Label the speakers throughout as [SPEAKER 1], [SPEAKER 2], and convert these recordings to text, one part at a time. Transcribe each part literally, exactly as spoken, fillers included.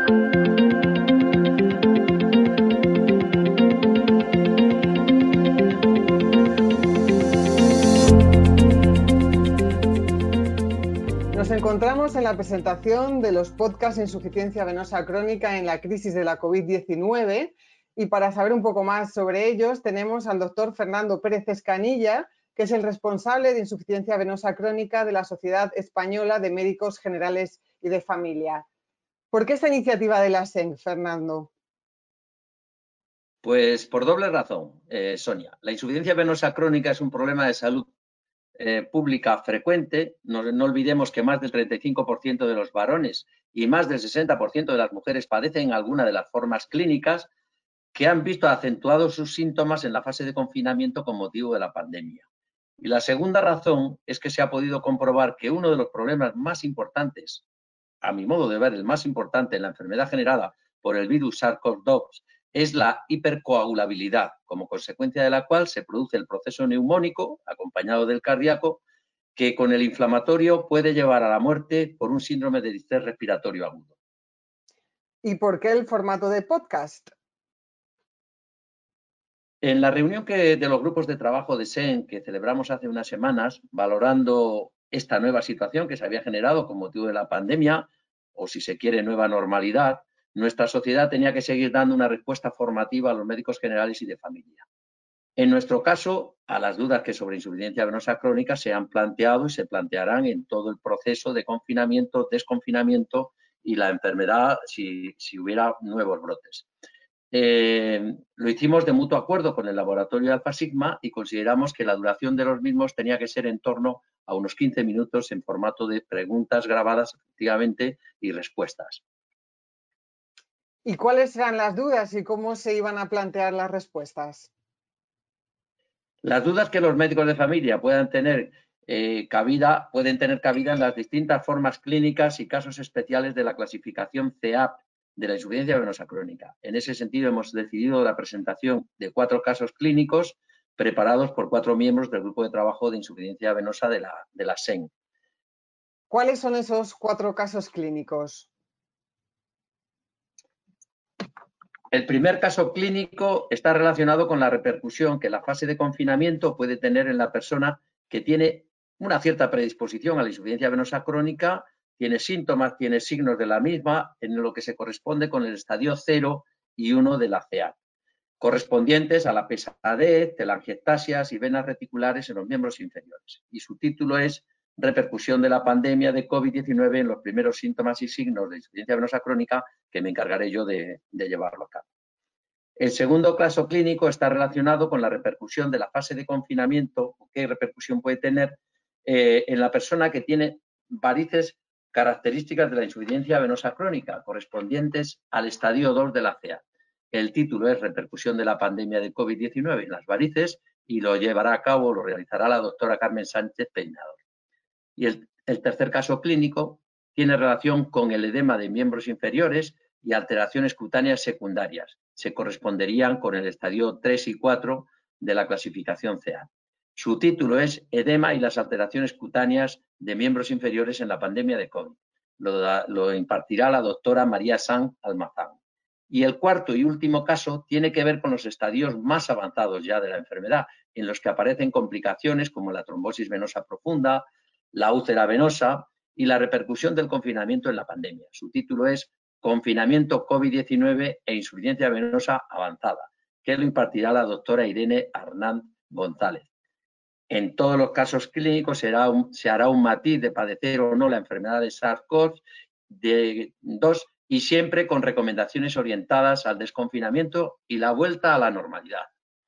[SPEAKER 1] Nos encontramos en la presentación de los podcasts Insuficiencia Venosa Crónica en la crisis de la COVID diecinueve y para saber un poco más sobre ellos tenemos al doctor Fernando Pérez Escanilla, que es el responsable de Insuficiencia Venosa Crónica de la Sociedad Española de Médicos Generales y de Familia. ¿Por qué esta iniciativa de la S E N, Fernando?
[SPEAKER 2] Pues por doble razón, eh, Sonia. La insuficiencia venosa crónica es un problema de salud eh, pública frecuente. No, no olvidemos que más del treinta y cinco por ciento de los varones y más del sesenta por ciento de las mujeres padecen alguna de las formas clínicas que han visto acentuados sus síntomas en la fase de confinamiento con motivo de la pandemia. Y la segunda razón es que se ha podido comprobar que uno de los problemas más importantes, a mi modo de ver, el más importante en la enfermedad generada por el virus SARS-CoV dos, es la hipercoagulabilidad, como consecuencia de la cual se produce el proceso neumónico, acompañado del cardíaco, que con el inflamatorio puede llevar a la muerte por un síndrome de distrés respiratorio agudo.
[SPEAKER 1] ¿Y por qué el formato de podcast?
[SPEAKER 2] En la reunión que, de los grupos de trabajo de S E N que celebramos hace unas semanas, valorando esta nueva situación que se había generado con motivo de la pandemia, o si se quiere, nueva normalidad, nuestra sociedad tenía que seguir dando una respuesta formativa a los médicos generales y de familia. En nuestro caso, a las dudas que sobre insuficiencia venosa crónica se han planteado y se plantearán en todo el proceso de confinamiento, desconfinamiento y la enfermedad si, si hubiera nuevos brotes. Eh, lo hicimos de mutuo acuerdo con el laboratorio de Alfa Sigma y consideramos que la duración de los mismos tenía que ser en torno a unos quince minutos en formato de preguntas grabadas efectivamente y respuestas.
[SPEAKER 1] ¿Y cuáles eran las dudas y cómo se iban a plantear las respuestas?
[SPEAKER 2] Las dudas que los médicos de familia puedan tener eh, cabida, pueden tener cabida en las distintas formas clínicas y casos especiales de la clasificación C A P de la insuficiencia venosa crónica. En ese sentido, hemos decidido la presentación de cuatro casos clínicos preparados por cuatro miembros del grupo de trabajo de insuficiencia venosa de la, de la S E N.
[SPEAKER 1] ¿Cuáles son esos cuatro casos clínicos?
[SPEAKER 2] El primer caso clínico está relacionado con la repercusión que la fase de confinamiento puede tener en la persona que tiene una cierta predisposición a la insuficiencia venosa crónica, tiene síntomas, tiene signos de la misma, en lo que se corresponde con el estadio cero y uno de la C A P, correspondientes a la pesadez, telangiectasias y venas reticulares en los miembros inferiores. Y su título es Repercusión de la pandemia de COVID diecinueve en los primeros síntomas y signos de insuficiencia venosa crónica, que me encargaré yo de, de llevarlo a cabo. El segundo caso clínico está relacionado con la repercusión de la fase de confinamiento, qué repercusión puede tener eh, en la persona que tiene varices características de la insuficiencia venosa crónica, correspondientes al estadio dos de la C A. El título es Repercusión de la pandemia de COVID diecinueve en las varices y lo llevará a cabo, lo realizará la doctora Carmen Sánchez Peinador. Y el, el tercer caso clínico tiene relación con el edema de miembros inferiores y alteraciones cutáneas secundarias. Se corresponderían con el estadio tres y cuatro de la clasificación C A. Su título es Edema y las alteraciones cutáneas de miembros inferiores en la pandemia de COVID. Lo, da, lo impartirá la doctora María Sanz Almazán. Y el cuarto y último caso tiene que ver con los estadios más avanzados ya de la enfermedad, en los que aparecen complicaciones como la trombosis venosa profunda, la úlcera venosa y la repercusión del confinamiento en la pandemia. Su título es Confinamiento COVID diecinueve e insuficiencia venosa avanzada, que lo impartirá la doctora Irene Arnand González. En todos los casos clínicos será un, se hará un matiz de padecer o no la enfermedad de SARS-CoV dos y siempre con recomendaciones orientadas al desconfinamiento y la vuelta a la normalidad.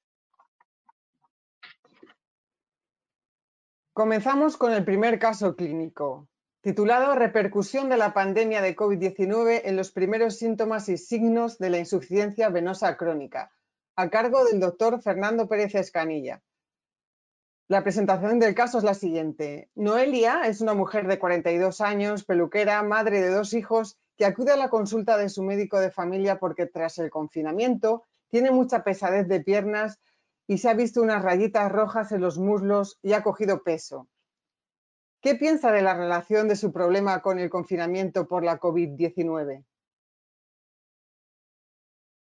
[SPEAKER 1] Comenzamos con el primer caso clínico, titulado Repercusión de la pandemia de COVID diecinueve en los primeros síntomas y signos de la insuficiencia venosa crónica, a cargo del doctor Fernando Pérez Escanilla. La presentación del caso es la siguiente. Noelia es una mujer de cuarenta y dos años, peluquera, madre de dos hijos, que acude a la consulta de su médico de familia porque tras el confinamiento tiene mucha pesadez de piernas y se ha visto unas rayitas rojas en los muslos y ha cogido peso. ¿Qué piensa de la relación de su problema con el confinamiento por la COVID diecinueve?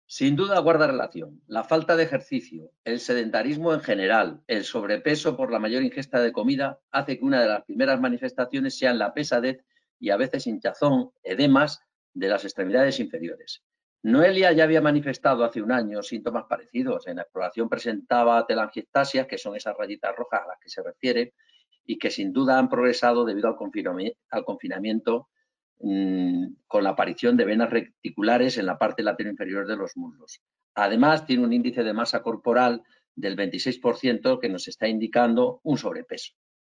[SPEAKER 2] Sin duda guarda relación. La falta de ejercicio, el sedentarismo en general, el sobrepeso por la mayor ingesta de comida hace que una de las primeras manifestaciones sean la pesadez y a veces hinchazón, edemas de las extremidades inferiores. Noelia ya había manifestado hace un año síntomas parecidos. En la exploración presentaba telangiectasias, que son esas rayitas rojas a las que se refiere, y que sin duda han progresado debido al confinamiento, al confinamiento con la aparición de venas reticulares en la parte lateral inferior de los muslos. Además, tiene un índice de masa corporal del veintiséis por ciento que nos está indicando un sobrepeso.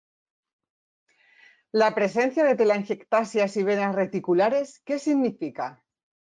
[SPEAKER 1] La presencia de telangiectasias y venas reticulares, ¿qué significa?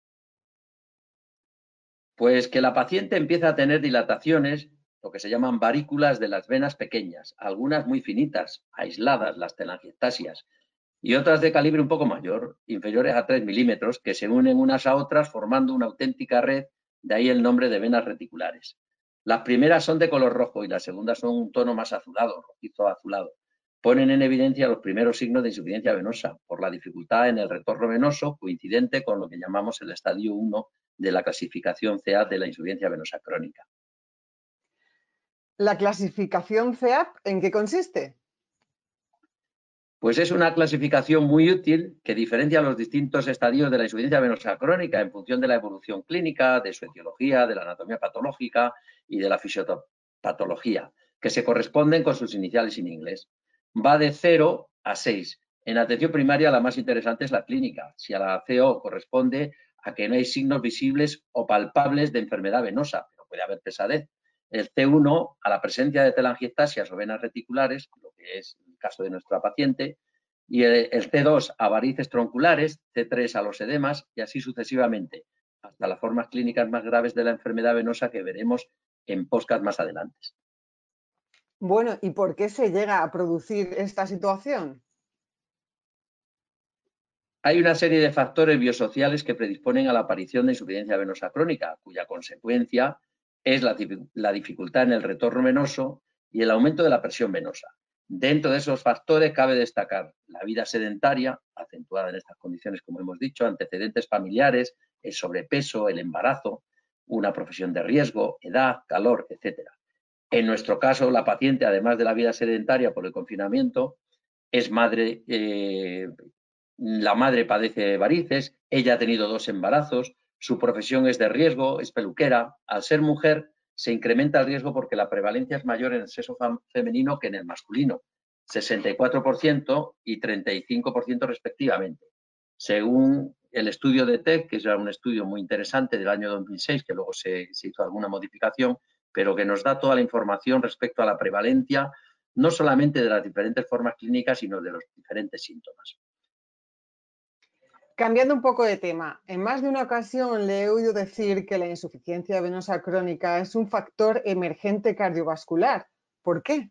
[SPEAKER 2] Pues que la paciente empieza a tener dilataciones, lo que se llaman varículas de las venas pequeñas, algunas muy finitas, aisladas, las telangiectasias, y otras de calibre un poco mayor, inferiores a tres milímetros, que se unen unas a otras formando una auténtica red, de ahí el nombre de venas reticulares. Las primeras son de color rojo y las segundas son un tono más azulado, rojizo azulado. Ponen en evidencia los primeros signos de insuficiencia venosa por la dificultad en el retorno venoso coincidente con lo que llamamos el estadio uno de la clasificación C A P de la insuficiencia venosa crónica.
[SPEAKER 1] ¿La clasificación C A P en qué consiste?
[SPEAKER 2] Pues es una clasificación muy útil que diferencia los distintos estadios de la insuficiencia venosa crónica en función de la evolución clínica, de su etiología, de la anatomía patológica y de la fisiopatología, que se corresponden con sus iniciales en inglés. Va de cero a seis. En atención primaria la más interesante es la clínica, si a la C O corresponde a que no hay signos visibles o palpables de enfermedad venosa, pero puede haber pesadez. El C uno a la presencia de telangiectasias o venas reticulares, lo que es el caso de nuestra paciente, y el, el C dos a varices tronculares, C tres a los edemas y así sucesivamente, hasta las formas clínicas más graves de la enfermedad venosa que veremos en podcast más adelante.
[SPEAKER 1] Bueno, ¿y por qué se llega a producir esta situación?
[SPEAKER 2] Hay una serie de factores biosociales que predisponen a la aparición de insuficiencia venosa crónica, cuya consecuencia es la, la dificultad en el retorno venoso y el aumento de la presión venosa. Dentro de esos factores cabe destacar la vida sedentaria, acentuada en estas condiciones, como hemos dicho, antecedentes familiares, el sobrepeso, el embarazo, una profesión de riesgo, edad, calor, etcétera. En nuestro caso, la paciente, además de la vida sedentaria por el confinamiento, es madre, eh, la madre padece varices, ella ha tenido dos embarazos, su profesión es de riesgo, es peluquera. Al ser mujer, se incrementa el riesgo porque la prevalencia es mayor en el sexo femenino que en el masculino, sesenta y cuatro por ciento y treinta y cinco por ciento respectivamente. Según el estudio de T E C, que es un estudio muy interesante del año dos mil seis, que luego se, se hizo alguna modificación, pero que nos da toda la información respecto a la prevalencia, no solamente de las diferentes formas clínicas, sino de los diferentes síntomas.
[SPEAKER 1] Cambiando un poco de tema, en más de una ocasión le he oído decir que la insuficiencia venosa crónica es un factor emergente cardiovascular. ¿Por qué?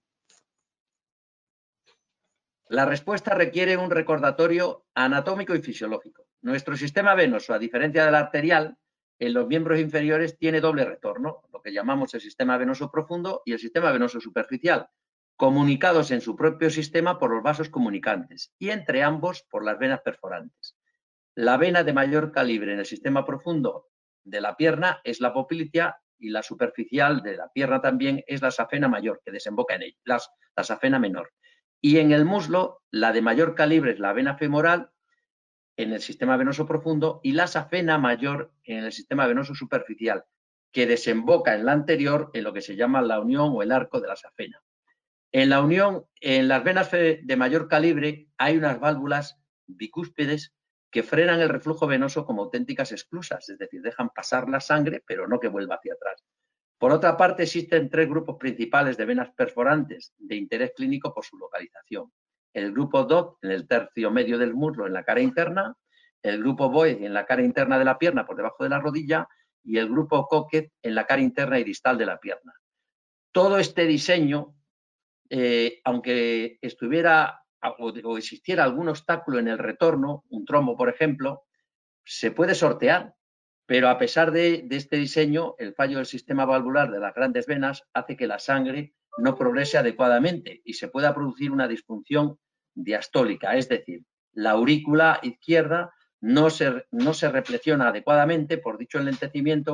[SPEAKER 2] La respuesta requiere un recordatorio anatómico y fisiológico. Nuestro sistema venoso, a diferencia del arterial, en los miembros inferiores tiene doble retorno, lo que llamamos el sistema venoso profundo y el sistema venoso superficial, comunicados en su propio sistema por los vasos comunicantes y entre ambos por las venas perforantes. La vena de mayor calibre en el sistema profundo de la pierna es la poplitea y la superficial de la pierna también es la safena mayor, que desemboca en ella, la, la safena menor. Y en el muslo, la de mayor calibre es la vena femoral en el sistema venoso profundo y la safena mayor en el sistema venoso superficial, que desemboca en la anterior en lo que se llama la unión o el arco de la safena. En la unión, en las venas de mayor calibre, hay unas válvulas bicúspides que frenan el reflujo venoso como auténticas esclusas, es decir, dejan pasar la sangre, pero no que vuelva hacia atrás. Por otra parte, existen tres grupos principales de venas perforantes de interés clínico por su localización. El grupo D O C en el tercio medio del muslo en la cara interna, el grupo Boyd en la cara interna de la pierna por debajo de la rodilla y el grupo Cocket en la cara interna y distal de la pierna. Todo este diseño, eh, aunque estuviera o, o existiera algún obstáculo en el retorno, un trombo por ejemplo, se puede sortear. Pero a pesar de, de este diseño, el fallo del sistema valvular de las grandes venas hace que la sangre no progrese adecuadamente y se pueda producir una disfunción diastólica, es decir, la aurícula izquierda no se, no se reflexiona adecuadamente por dicho enlentecimiento,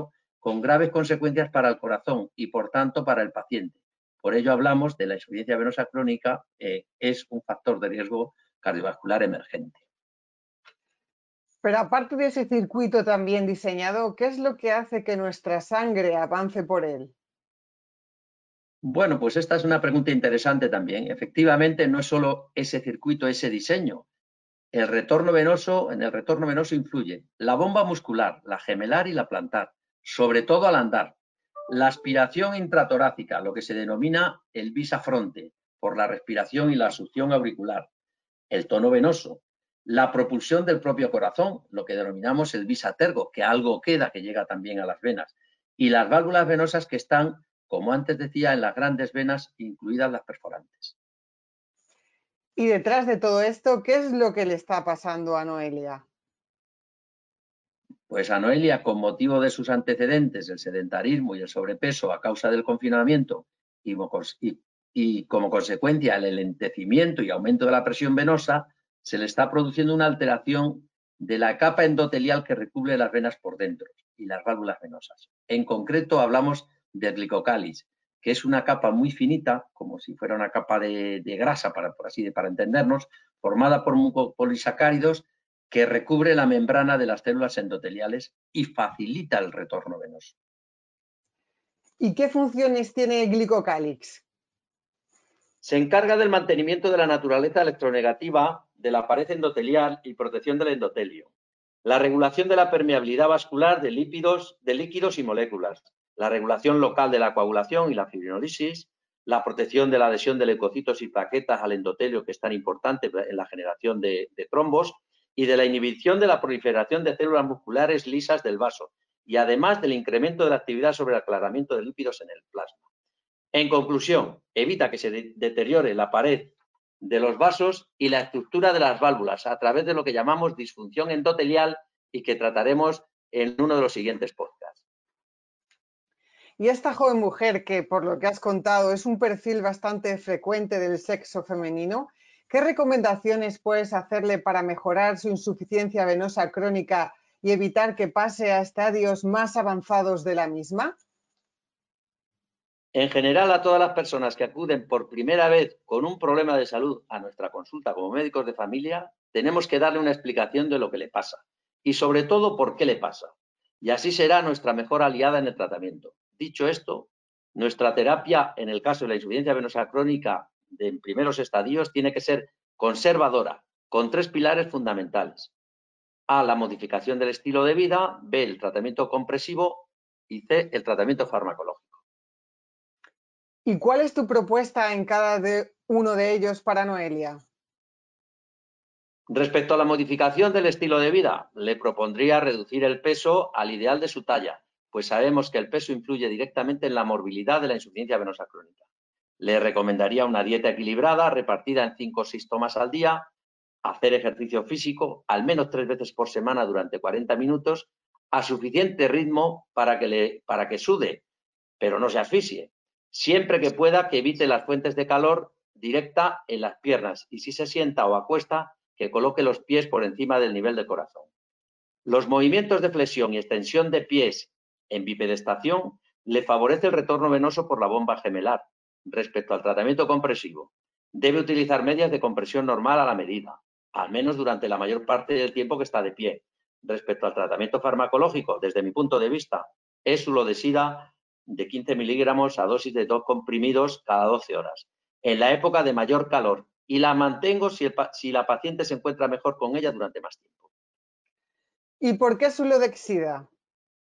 [SPEAKER 2] con graves consecuencias para el corazón y, por tanto, para el paciente. Por ello hablamos de la insuficiencia venosa crónica, eh, es un factor de riesgo cardiovascular emergente.
[SPEAKER 1] Pero aparte de ese circuito también diseñado, ¿qué es lo que hace que nuestra sangre avance por él?
[SPEAKER 2] Bueno, pues esta es una pregunta interesante también. Efectivamente, no es solo ese circuito, ese diseño. El retorno venoso, en el retorno venoso influye la bomba muscular, la gemelar y la plantar, sobre todo al andar. La aspiración intratorácica, lo que se denomina el visa fronte, por la respiración y la succión auricular. El tono venoso, la propulsión del propio corazón, lo que denominamos el visa tergo, que algo queda, que llega también a las venas. Y las válvulas venosas que están, como antes decía, en las grandes venas, incluidas las perforantes.
[SPEAKER 1] Y detrás de todo esto, ¿qué es lo que le está pasando a Noelia?
[SPEAKER 2] Pues a Noelia, con motivo de sus antecedentes, el sedentarismo y el sobrepeso a causa del confinamiento y, y, y como consecuencia el enlentecimiento y aumento de la presión venosa, se le está produciendo una alteración de la capa endotelial que recubre las venas por dentro y las válvulas venosas. En concreto hablamos del glicocális, que es una capa muy finita, como si fuera una capa de, de grasa, para, por así, para entendernos, formada por mucopolisacáridos que recubre la membrana de las células endoteliales y facilita el retorno venoso.
[SPEAKER 1] ¿Y qué funciones tiene el glicocálix?
[SPEAKER 2] Se encarga del mantenimiento de la naturaleza electronegativa de la pared endotelial y protección del endotelio, la regulación de la permeabilidad vascular de lípidos, de líquidos y moléculas, la regulación local de la coagulación y la fibrinolisis, la protección de la adhesión de leucocitos y plaquetas al endotelio, que es tan importante en la generación de, de trombos, y de la inhibición de la proliferación de células musculares lisas del vaso, y además del incremento de la actividad sobre el aclaramiento de lípidos en el plasma. En conclusión, evita que se de deteriore la pared de los vasos y la estructura de las válvulas a través de lo que llamamos disfunción endotelial y que trataremos en uno de los siguientes podcasts.
[SPEAKER 1] Y esta joven mujer, que por lo que has contado es un perfil bastante frecuente del sexo femenino, ¿qué recomendaciones puedes hacerle para mejorar su insuficiencia venosa crónica y evitar que pase a estadios más avanzados de la misma?
[SPEAKER 2] En general, a todas las personas que acuden por primera vez con un problema de salud a nuestra consulta como médicos de familia, tenemos que darle una explicación de lo que le pasa y sobre todo por qué le pasa. Y así será nuestra mejor aliada en el tratamiento. Dicho esto, nuestra terapia en el caso de la insuficiencia venosa crónica de en primeros estadios tiene que ser conservadora, con tres pilares fundamentales. A, la modificación del estilo de vida, B, el tratamiento compresivo y C, el tratamiento farmacológico.
[SPEAKER 1] ¿Y cuál es tu propuesta en cada de uno de ellos para Noelia?
[SPEAKER 2] Respecto a la modificación del estilo de vida, le propondría reducir el peso al ideal de su talla, pues sabemos que el peso influye directamente en la morbilidad de la insuficiencia venosa crónica. Le recomendaría una dieta equilibrada, repartida en cinco o seis tomas al día, hacer ejercicio físico al menos tres veces por semana durante cuarenta minutos, a suficiente ritmo para que, le, para que sude, pero no se asfixie. Siempre que pueda, que evite las fuentes de calor directa en las piernas y si se sienta o acuesta, que coloque los pies por encima del nivel del corazón. Los movimientos de flexión y extensión de pies en bipedestación le favorece el retorno venoso por la bomba gemelar. Respecto al tratamiento compresivo, debe utilizar medias de compresión normal a la medida, al menos durante la mayor parte del tiempo que está de pie. Respecto al tratamiento farmacológico, desde mi punto de vista, es ulodesida de quince miligramos a dosis de dos comprimidos cada doce horas, en la época de mayor calor, y la mantengo si, el, si la paciente se encuentra mejor con ella durante más tiempo.
[SPEAKER 1] ¿Y por qué Sulodexida?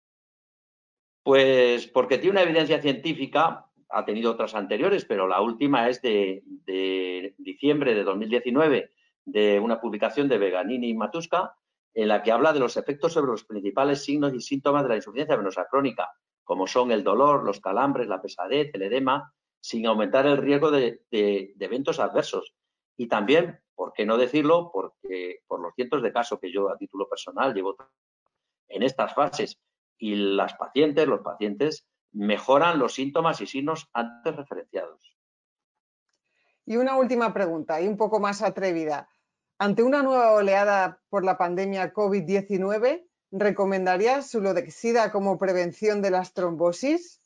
[SPEAKER 2] Pues porque tiene una evidencia científica, ha tenido otras anteriores, pero la última es de, de diciembre de dos mil diecinueve, de una publicación de Veganini y Matuska, en la que habla de los efectos sobre los principales signos y síntomas de la insuficiencia venosa crónica, como son el dolor, los calambres, la pesadez, el edema, sin aumentar el riesgo de, de, de eventos adversos. Y también, ¿por qué no decirlo? Porque por los cientos de casos que yo a título personal llevo en estas fases y las pacientes, los pacientes mejoran los síntomas y signos antes referenciados.
[SPEAKER 1] Y una última pregunta, y un poco más atrevida. Ante una nueva oleada por la pandemia COVID diecinueve, ¿Recomendarías sulodexida como prevención de las trombosis?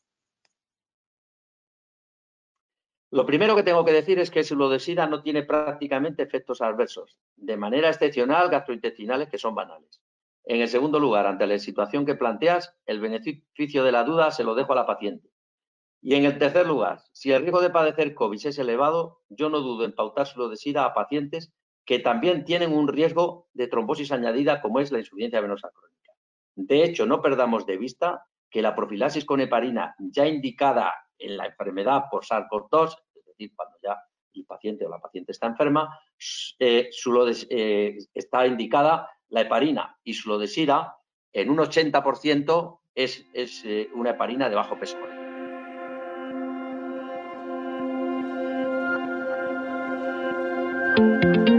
[SPEAKER 2] Lo primero que tengo que decir es que sulodexida no tiene prácticamente efectos adversos, de manera excepcional gastrointestinales que son banales. En el segundo lugar, ante la situación que planteas, el beneficio de la duda se lo dejo a la paciente. Y en el tercer lugar, si el riesgo de padecer COVID es elevado, yo no dudo en pautar sulodexida a pacientes que también tienen un riesgo de trombosis añadida, como es la insuficiencia venosa crónica. De hecho, no perdamos de vista que la profilaxis con heparina ya indicada en la enfermedad por SARS-CoV dos, es decir, cuando ya el paciente o la paciente está enferma, eh, eh, está indicada la heparina y sulodexida en un ochenta por ciento es, es eh, una heparina de bajo peso molecular.